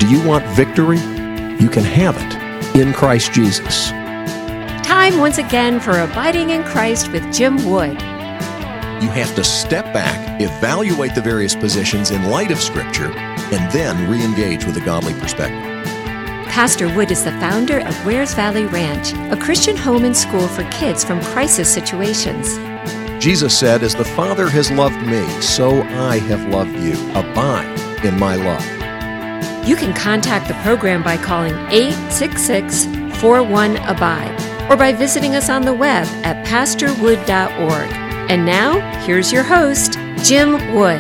Do you want victory? You can have it in Christ Jesus. Time once again for Abiding in Christ with Jim Wood. You have to step back, evaluate the various positions in light of Scripture, and then re-engage with a godly perspective. Pastor Wood is the founder of Wares Valley Ranch, a Christian home and school for kids from crisis situations. Jesus said, "As the Father has loved me, so I have loved you. Abide in my love." You can contact the program by calling 866-41-ABIDE or by visiting us on the web at pastorwood.org. And now, here's your host, Jim Wood.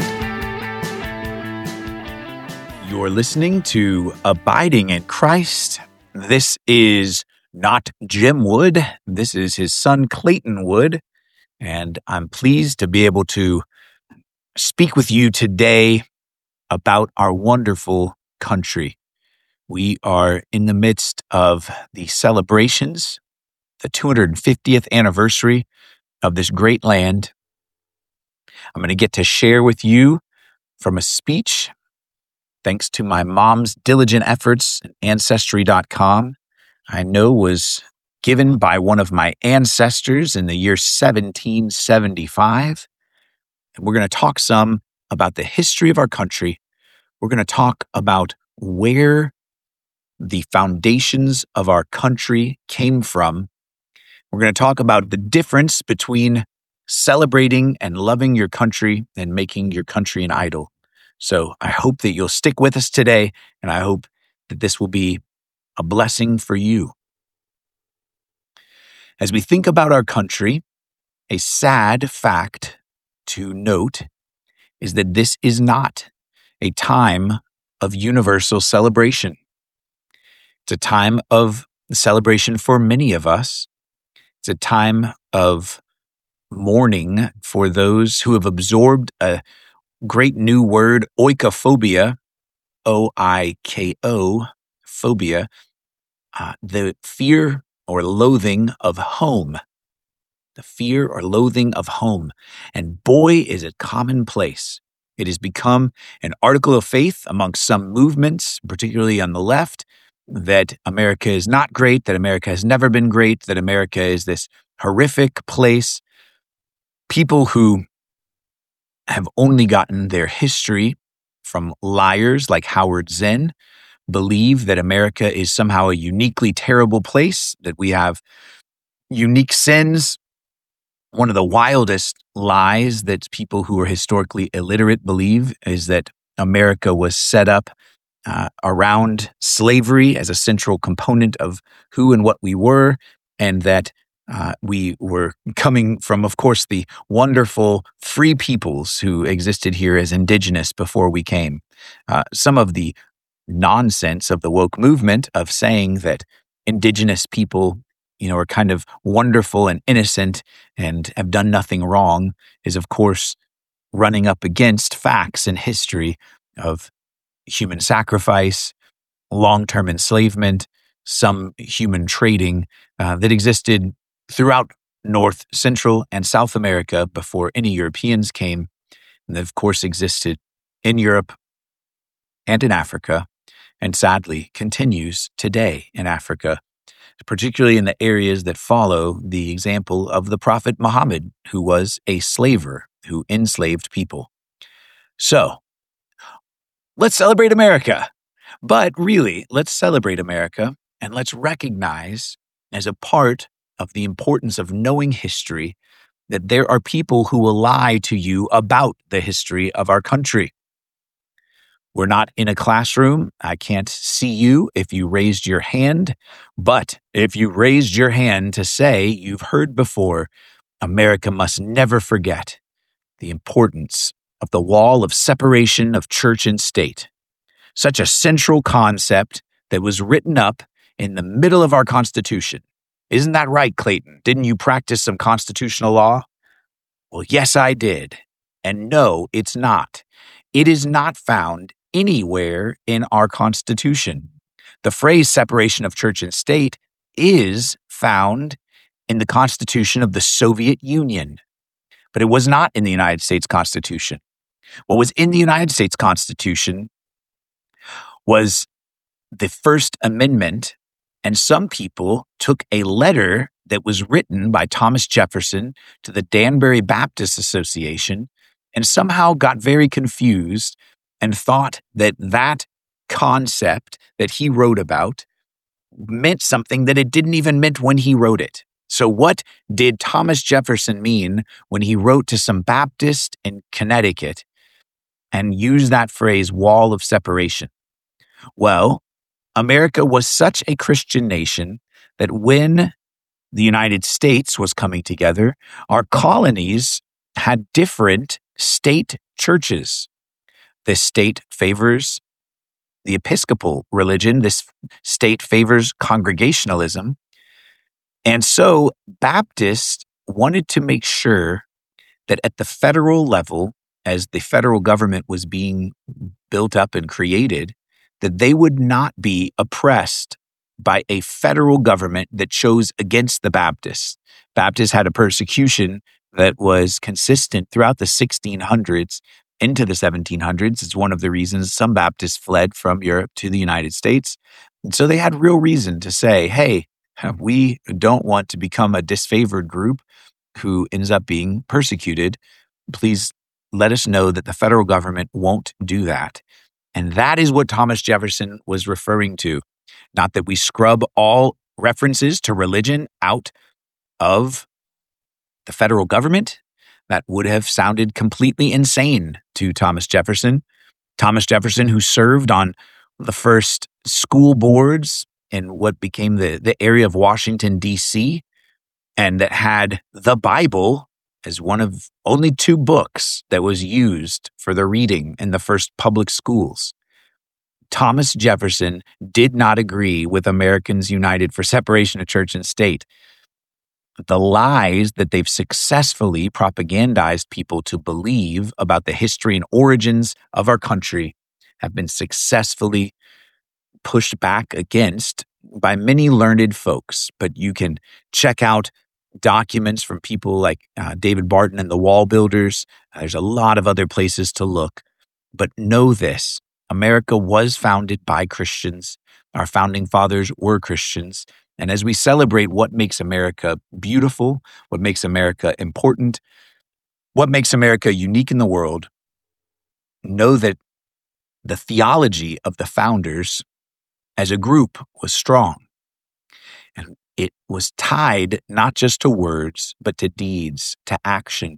You're listening to Abiding in Christ. This is not Jim Wood. This is his son, Clayton Wood. And I'm pleased to be able to speak with you today about our wonderful country. We are in the midst of the celebrations, the 250th anniversary of this great land. I'm going to get to share with you from a speech, thanks to my mom's diligent efforts at Ancestry.com, I know was given by one of my ancestors in the year 1775. And we're going to talk some about the history of our country. We're going to talk about where the foundations of our country came from. We're going to talk about the difference between celebrating and loving your country and making your country an idol. So I hope that you'll stick with us today, and I hope that this will be a blessing for you. As we think about our country, a sad fact to note is that this is not a time of universal celebration. It's a time of celebration for many of us. It's a time of mourning for those who have absorbed a great new word, oikophobia, O-I-K-O, phobia, the fear or loathing of home. The fear or loathing of home. And boy, is it commonplace. It has become an article of faith amongst some movements, particularly on the left, that America is not great, that America has never been great, that America is this horrific place. People who have only gotten their history from liars like Howard Zinn believe that America is somehow a uniquely terrible place, that we have unique sins. One of the wildest lies that people who are historically illiterate believe is that America was set up around slavery as a central component of who and what we were, and that we were coming from, of course, the wonderful free peoples who existed here as indigenous before we came. Some of the nonsense of the woke movement of saying that indigenous people, are kind of wonderful and innocent and have done nothing wrong is, of course, running up against facts and history of human sacrifice, long-term enslavement, some human trading that existed throughout North, Central, and South America before any Europeans came, and that, of course, existed in Europe and in Africa, and sadly continues today in Africa, particularly in the areas that follow the example of the Prophet Muhammad, who was a slaver who enslaved people. So, let's celebrate America. But really, let's celebrate America and let's recognize, as a part of the importance of knowing history, that there are people who will lie to you about the history of our country. We're not in a classroom. I can't see you if you raised your hand, but if you raised your hand to say you've heard before, America must never forget the importance of the wall of separation of church and state. Such a central concept that was written up in the middle of our Constitution. Isn't that right, Clayton? Didn't you practice some constitutional law? Well, yes, I did. And no, it's not. It is not found anywhere in our Constitution. The phrase separation of church and state is found in the Constitution of the Soviet Union, but it was not in the United States Constitution. What was in the United States Constitution was the First Amendment, and some people took a letter that was written by Thomas Jefferson to the Danbury Baptist Association and somehow got very confused and thought that that concept that he wrote about meant something that it didn't even mean when he wrote it. So what did Thomas Jefferson mean when he wrote to some Baptist in Connecticut and used that phrase, wall of separation? Well, America was such a Christian nation that when the United States was coming together, our colonies had different state churches. This state favors the Episcopal religion. This state favors Congregationalism. And so Baptists wanted to make sure that at the federal level, as the federal government was being built up and created, that they would not be oppressed by a federal government that chose against the Baptists. Baptists had a persecution that was consistent throughout the 1600s into the 1700s. It's one of the reasons some Baptists fled from Europe to the United States. And so they had real reason to say, hey, we don't want to become a disfavored group who ends up being persecuted. Please let us know that the federal government won't do that. And that is what Thomas Jefferson was referring to. Not that we scrub all references to religion out of the federal government. That would have sounded completely insane to Thomas Jefferson. Thomas Jefferson, who served on the first school boards in what became the area of Washington, D.C., and that had the Bible as one of only 2 books that was used for the reading in the first public schools. Thomas Jefferson did not agree with Americans United for separation of church and state. The lies that they've successfully propagandized people to believe about the history and origins of our country have been successfully pushed back against by many learned folks. But you can check out documents from people like David Barton and the Wall Builders. There's a lot of other places to look. But know this, America was founded by Christians. Our founding fathers were Christians. And as we celebrate what makes America beautiful, what makes America important, what makes America unique in the world, know that the theology of the founders as a group was strong. And it was tied not just to words, but to deeds, to action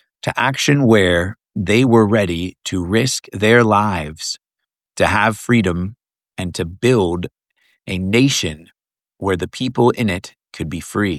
where they were ready to risk their lives to have freedom and to build a nation where the people in it could be free.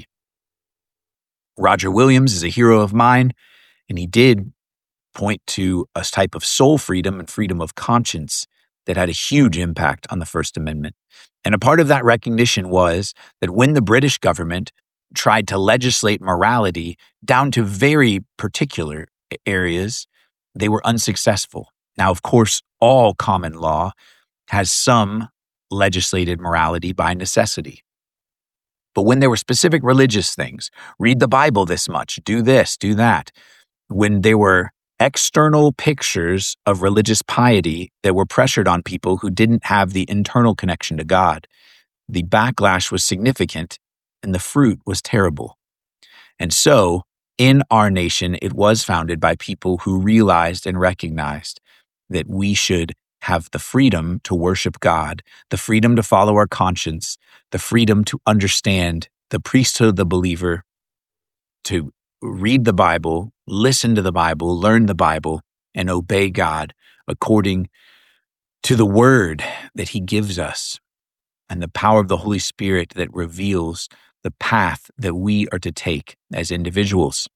Roger Williams is a hero of mine, and he did point to a type of soul freedom and freedom of conscience that had a huge impact on the First Amendment. And a part of that recognition was that when the British government tried to legislate morality down to very particular areas, they were unsuccessful. Now, of course, all common law has some legislated morality by necessity. But when there were specific religious things, read the Bible this much, do this, do that, when there were external pictures of religious piety that were pressured on people who didn't have the internal connection to God, the backlash was significant and the fruit was terrible. And so, in our nation, it was founded by people who realized and recognized that we should have the freedom to worship God, the freedom to follow our conscience, the freedom to understand the priesthood of the believer, to read the Bible, listen to the Bible, learn the Bible, and obey God according to the word that he gives us and the power of the Holy Spirit that reveals the path that we are to take as individuals.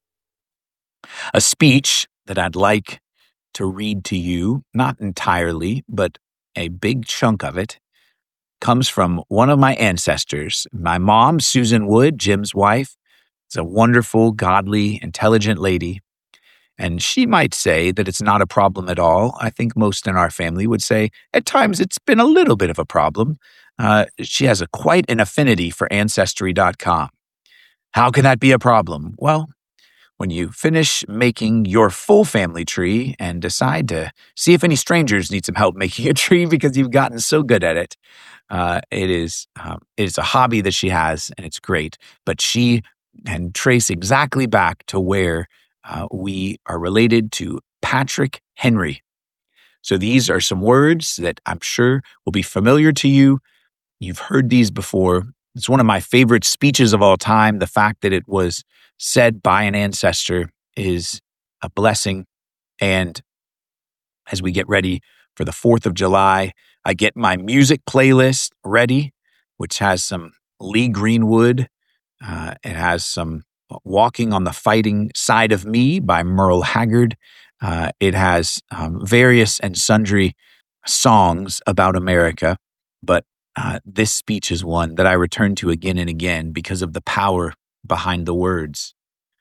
A speech that I'd like to read to you, not entirely, but a big chunk of it, comes from one of my ancestors. My mom, Susan Wood, Jim's wife, is a wonderful, godly, intelligent lady. And she might say that it's not a problem at all. I think most in our family would say at times it's been a little bit of a problem. She has quite an affinity for Ancestry.com. How can that be a problem? Well, when you finish making your full family tree and decide to see if any strangers need some help making a tree because you've gotten so good at it. It is a hobby that she has, and it's great. But she can trace exactly back to where we are related to Patrick Henry. So these are some words that I'm sure will be familiar to you. You've heard these before. It's one of my favorite speeches of all time. The fact that it was said by an ancestor is a blessing. And as we get ready for the 4th of July, I get my music playlist ready, which has some Lee Greenwood. It has some Walking on the Fighting Side of Me by Merle Haggard. It has various and sundry songs about America, but this speech is one that I return to again and again because of the power behind the words.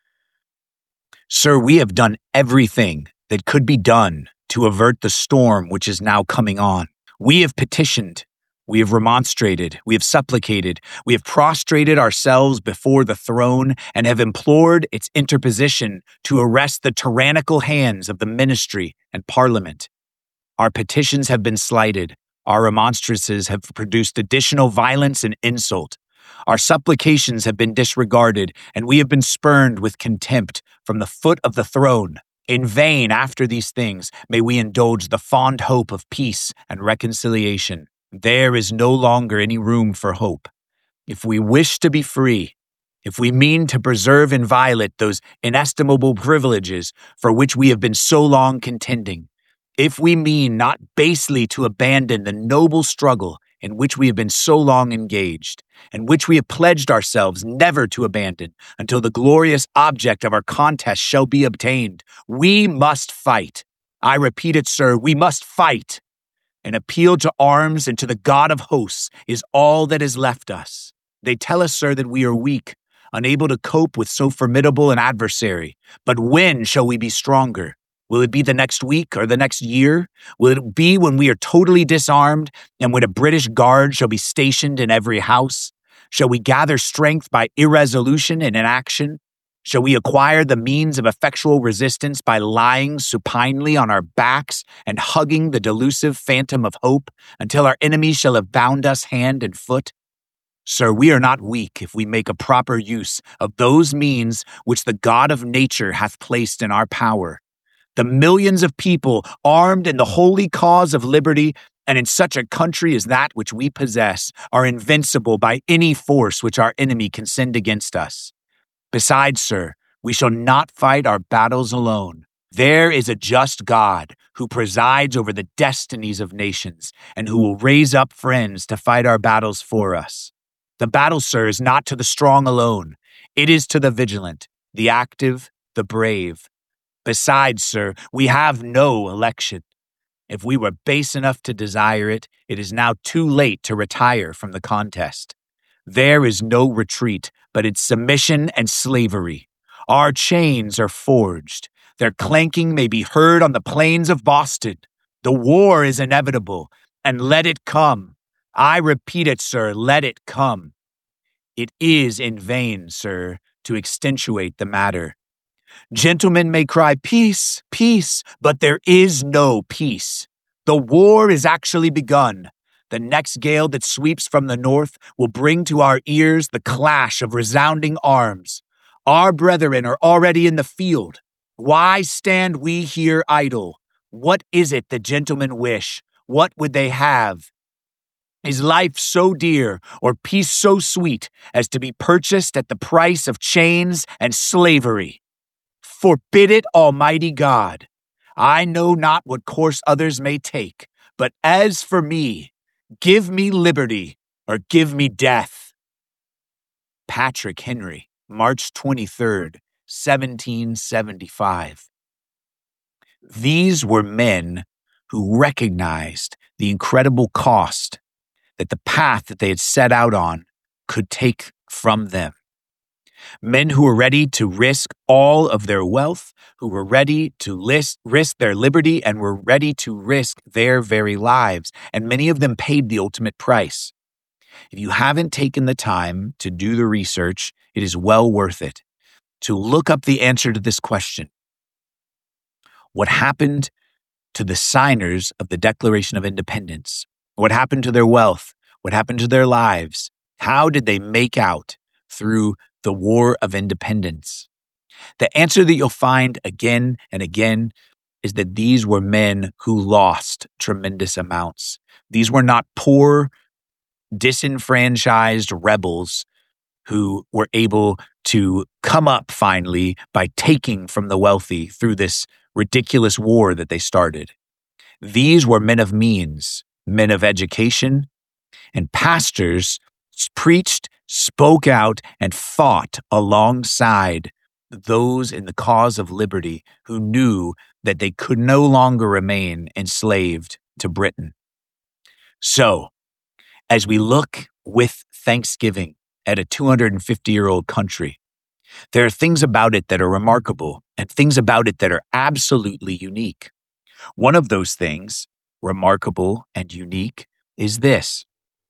Sir, we have done everything that could be done to avert the storm which is now coming on. We have petitioned, we have remonstrated, we have supplicated, we have prostrated ourselves before the throne and have implored its interposition to arrest the tyrannical hands of the ministry and parliament. Our petitions have been slighted. Our remonstrances have produced additional violence and insult. Our supplications have been disregarded, and we have been spurned with contempt from the foot of the throne. In vain, after these things, may we indulge the fond hope of peace and reconciliation. There is no longer any room for hope. If we wish to be free, if we mean to preserve inviolate those inestimable privileges for which we have been so long contending, if we mean not basely to abandon the noble struggle in which we have been so long engaged, and which we have pledged ourselves never to abandon until the glorious object of our contest shall be obtained, we must fight. I repeat it, sir, we must fight. An appeal to arms and to the God of hosts is all that is left us. They tell us, sir, that we are weak, unable to cope with so formidable an adversary. But when shall we be stronger? Will it be the next week or the next year? Will it be when we are totally disarmed and when a British guard shall be stationed in every house? Shall we gather strength by irresolution and inaction? Shall we acquire the means of effectual resistance by lying supinely on our backs and hugging the delusive phantom of hope until our enemies shall have bound us hand and foot? Sir, we are not weak if we make a proper use of those means which the God of nature hath placed in our power. The millions of people armed in the holy cause of liberty and in such a country as that which we possess are invincible by any force which our enemy can send against us. Besides, sir, we shall not fight our battles alone. There is a just God who presides over the destinies of nations and who will raise up friends to fight our battles for us. The battle, sir, is not to the strong alone. It is to the vigilant, the active, the brave. Besides, sir, we have no election. If we were base enough to desire it, it is now too late to retire from the contest. There is no retreat, but in submission and slavery. Our chains are forged. Their clanking may be heard on the plains of Boston. The war is inevitable, and let it come. I repeat it, sir, let it come. It is in vain, sir, to extenuate the matter. Gentlemen may cry, peace, peace, but there is no peace. The war is actually begun. The next gale that sweeps from the north will bring to our ears the clash of resounding arms. Our brethren are already in the field. Why stand we here idle? What is it the gentlemen wish? What would they have? Is life so dear or peace so sweet as to be purchased at the price of chains and slavery? Forbid it, Almighty God. I know not what course others may take, but as for me, give me liberty or give me death. Patrick Henry, March 23rd, 1775. These were men who recognized the incredible cost that the path that they had set out on could take from them. Men who were ready to risk all of their wealth, who were ready to risk their liberty and were ready to risk their very lives. And many of them paid the ultimate price. If you haven't taken the time to do the research, it is well worth it. to look up the answer to this question. What happened to the signers of the Declaration of Independence? What happened to their wealth? What happened to their lives? How did they make out through the War of Independence? The answer that you'll find again and again is that these were men who lost tremendous amounts. These were not poor, disenfranchised rebels who were able to come up finally by taking from the wealthy through this ridiculous war that they started. These were men of means, men of education, and pastors preached, spoke out, and fought alongside those in the cause of liberty who knew that they could no longer remain enslaved to Britain. So, as we look with thanksgiving at a 250-year-old country, there are things about it that are remarkable and things about it that are absolutely unique. One of those things, remarkable and unique, is this.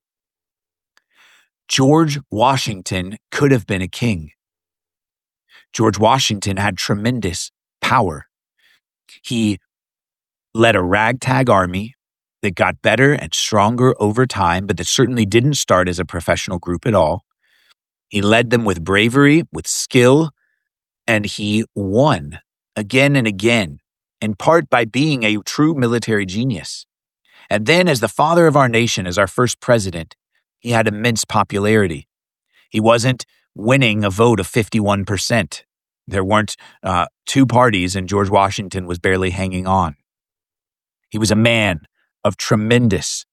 George Washington could have been a king. George Washington had tremendous power. He led a ragtag army that got better and stronger over time, but that certainly didn't start as a professional group at all. He led them with bravery, with skill, and he won again and again, in part by being a true military genius. And then as the father of our nation, as our first president, he had immense popularity. He wasn't winning a vote of 51%. There weren't two parties, and George Washington was barely hanging on. He was a man of tremendous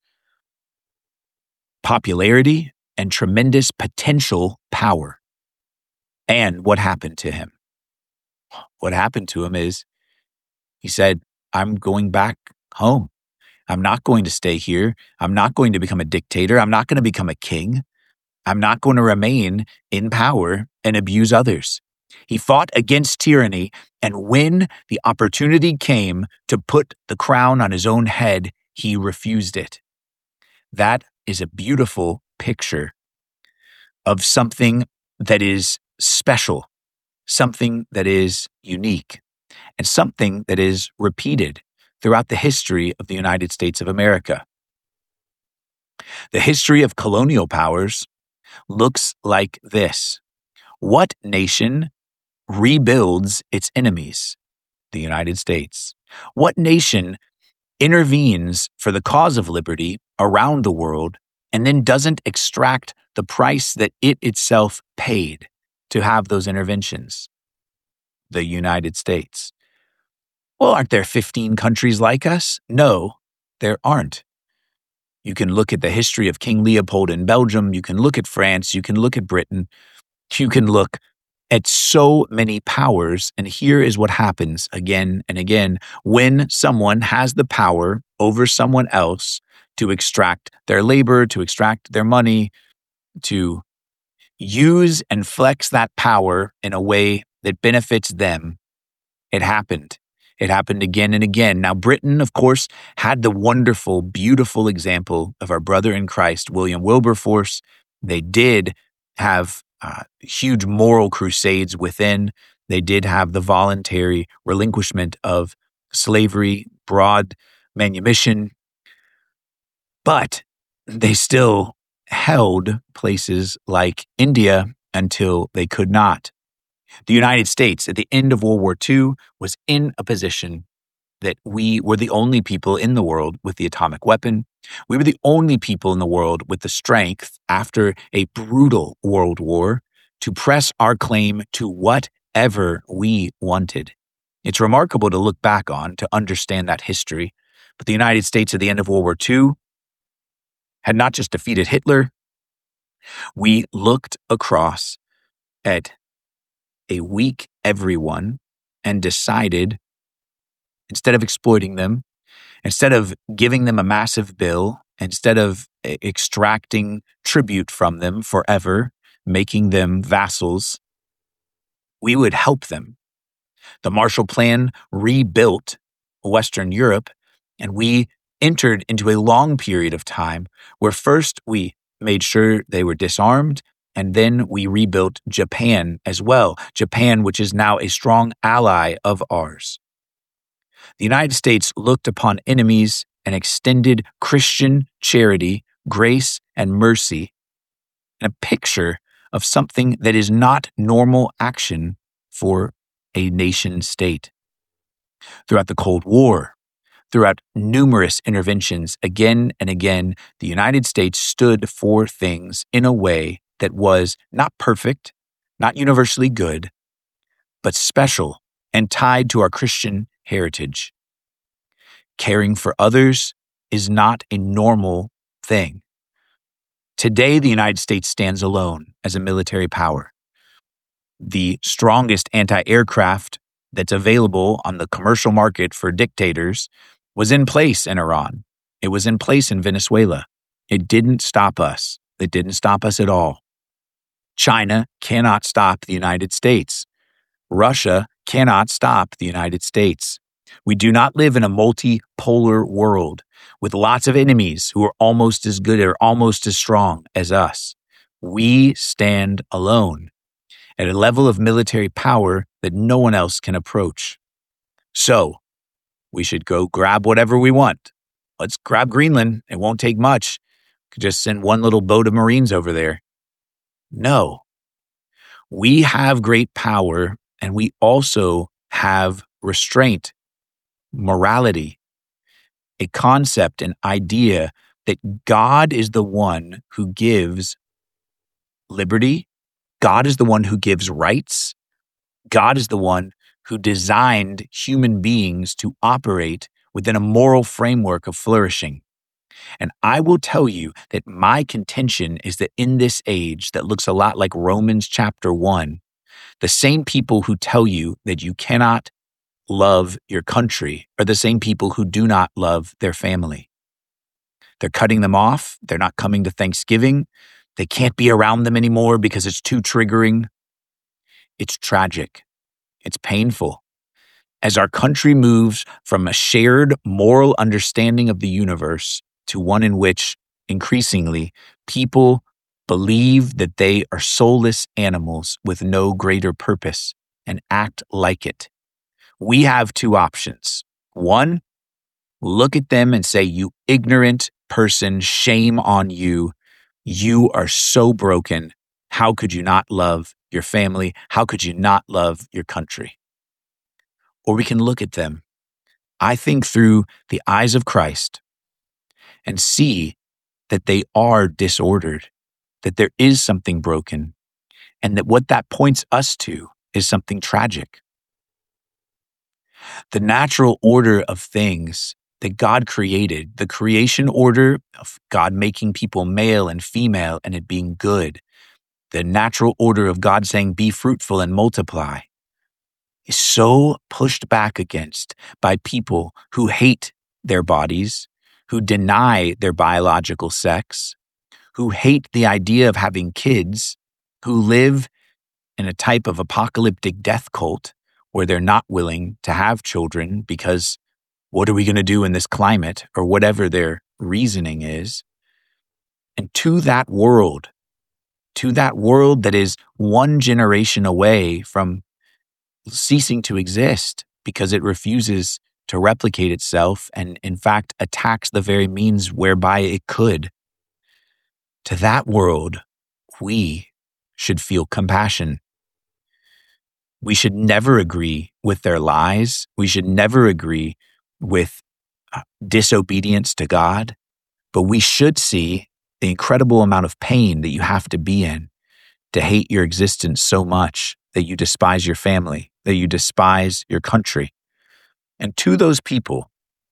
popularity and tremendous potential power. And what happened to him? What happened to him is he said, I'm going back home. I'm not going to stay here. I'm not going to become a dictator. I'm not going to become a king. I'm not going to remain in power and abuse others. He fought against tyranny, and when the opportunity came to put the crown on his own head, he refused it. That is a beautiful picture of something that is special, something that is unique, and something that is repeated throughout the history of the United States of America. The history of colonial powers looks like this. What nation rebuilds its enemies? The United States. What nation intervenes for the cause of liberty around the world and then doesn't extract the price that it itself paid to have those interventions? The United States. Well, aren't there 15 countries like us? No, there aren't. You can look at the history of King Leopold in Belgium. You can look at France. You can look at Britain. You can look at so many powers. And here is what happens again and again when someone has the power over someone else to extract their labor, to extract their money, to use and flex that power in a way that benefits them. It happened. It happened again and again. Now, Britain, of course, had the wonderful, beautiful example of our brother in Christ, William Wilberforce. They did have huge moral crusades within. They did have the voluntary relinquishment of slavery, broad manumission, but they still held places like India until they could not. The United States, at the end of World War II, was in a position that we were the only people in the world with the atomic weapon. We were the only people in the world with the strength, after a brutal world war, to press our claim to whatever we wanted. It's remarkable to look back on, to understand that history. But the United States at the end of World War II had not just defeated Hitler. We looked across at a weak everyone and decided, instead of exploiting them, instead of giving them a massive bill, instead of extracting tribute from them forever, making them vassals, we would help them. The Marshall Plan rebuilt Western Europe, and we entered into a long period of time where first we made sure they were disarmed, And then we rebuilt Japan as well. Japan, which is now a strong ally of ours. The United States looked upon enemies and extended Christian charity, grace, and mercy, and a picture of something that is not normal action for a nation state. Throughout the Cold War, throughout numerous interventions, again and again, the United States stood for things in a way that was not perfect, not universally good, but special and tied to our Christian heritage. Caring for others is not a normal thing. Today, the United States stands alone as a military power. The strongest anti-aircraft that's available on the commercial market for dictators was in place in Iran. It was in place in Venezuela. It didn't stop us. It didn't stop us at all. China cannot stop the United States. Russia cannot stop the United States. We do not live in a multipolar world with lots of enemies who are almost as good or almost as strong as us. We stand alone at a level of military power that no one else can approach. So, we should go grab whatever we want. Let's grab Greenland. It won't take much. Could just send one little boat of Marines over there. No. We have great power, and we also have restraint, morality, a concept, an idea that God is the one who gives liberty. God is the one who gives rights. God is the one who designed human beings to operate within a moral framework of flourishing. And I will tell you that my contention is that in this age that looks a lot like Romans chapter 1, the same people who tell you that you cannot love your country are the same people who do not love their family. They're cutting them off. They're not coming to Thanksgiving. They can't be around them anymore because it's too triggering. It's tragic. It's painful. As our country moves from a shared moral understanding of the universe to one in which, increasingly, people believe that they are soulless animals with no greater purpose and act like it, we have two options. One, look at them and say, "You ignorant person, shame on you. You are so broken. How could you not love your family? How could you not love your country?" Or we can look at them, I think, through the eyes of Christ and see that they are disordered, that there is something broken, and that what that points us to is something tragic. The natural order of things that God created, the creation order of God making people male and female and it being good, the natural order of God saying, "Be fruitful and multiply," is so pushed back against by people who hate their bodies, who deny their biological sex, who hate the idea of having kids, who live in a type of apocalyptic death cult where they're not willing to have children because what are we going to do in this climate, or whatever their reasoning is. And to that world that is one generation away from ceasing to exist because it refuses to replicate itself and, in fact, attacks the very means whereby it could. To that world, we should feel compassion. We should never agree with their lies. We should never agree with disobedience to God, but we should see the incredible amount of pain that you have to be in to hate your existence so much that you despise your family, that you despise your country. And to those people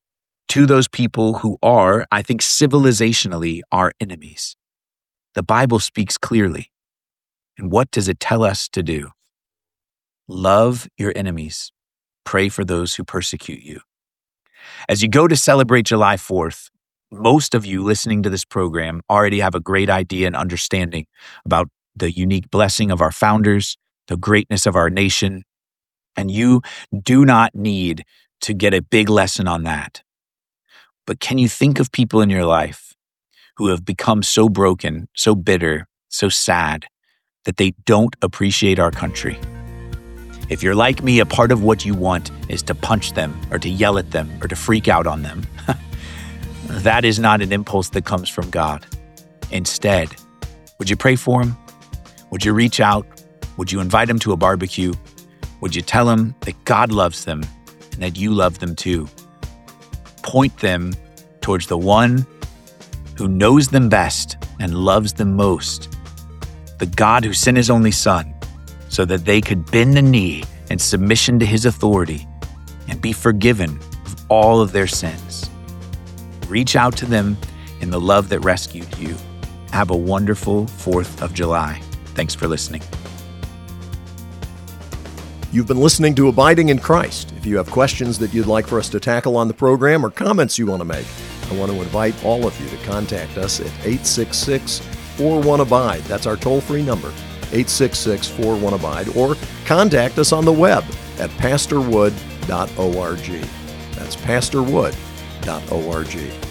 who are, I think, civilizationally our enemies, the Bible speaks clearly. And what does it tell us to do? Love your enemies. Pray for those who persecute you. As you go to celebrate July 4th, most of you listening to this program already have a great idea and understanding about the unique blessing of our founders, the greatness of our nation, and you do not need to get a big lesson on that. But can you think of people in your life who have become so broken, so bitter, so sad, that they don't appreciate our country. If you're like me, a part of what you want is to punch them or to yell at them or to freak out on them. That is not an impulse that comes from God. Instead, would you pray for them? Would you reach out? Would you invite them to a barbecue? Would you tell them that God loves them and that you love them too? Point them towards the one who knows them best and loves them most, the God who sent his only Son so that they could bend the knee in submission to his authority and be forgiven of all of their sins. Reach out to them in the love that rescued you. Have a wonderful 4th of July. Thanks for listening. You've been listening to Abiding in Christ. If you have questions that you'd like for us to tackle on the program or comments you want to make, I want to invite all of you to contact us at 866-41-ABIDE. That's our toll-free number, 866-41-ABIDE, or contact us on the web at pastorwood.org. That's pastorwood.org.